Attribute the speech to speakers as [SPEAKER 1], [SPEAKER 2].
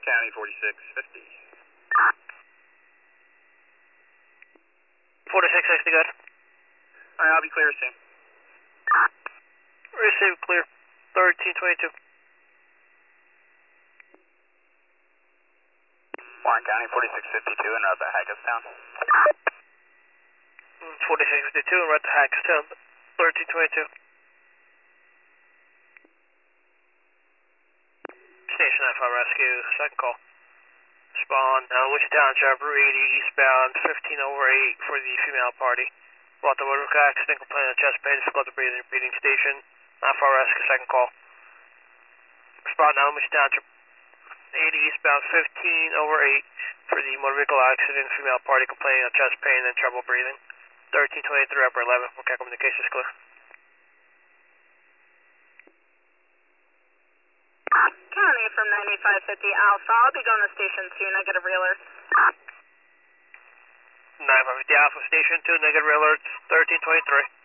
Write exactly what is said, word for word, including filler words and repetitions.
[SPEAKER 1] County forty-six fifty.
[SPEAKER 2] forty-six sixty, good.
[SPEAKER 1] Alright, I'll be clear soon.
[SPEAKER 2] Receive clear. thirteen twenty-two.
[SPEAKER 1] Warren County forty-six fifty-two en route to Hackettstown.
[SPEAKER 2] forty-six fifty-two en route to Hackettstown. thirteen twenty-two. Station F I Rescue, second call. Spawn, uh, Wichita Township, Route eighty, eastbound, fifteen over eight for the female party. Brought the motorcycle accident, complaint of chest pain, difficulty breathing, breathing station. F I Rescue, second call. Spawn, now Wichita Township, eighty, eastbound, fifteen over eight for the motor vehicle accident, female party, complaining of chest pain and trouble breathing. thirteen twenty-three, upper eleven, okay, communication is clear.
[SPEAKER 3] County from ninety-five fifty Alpha. I'll be going to station two, negative realert.
[SPEAKER 2] ninety-five fifty Alpha, station two, negative alert, thirteen twenty-three.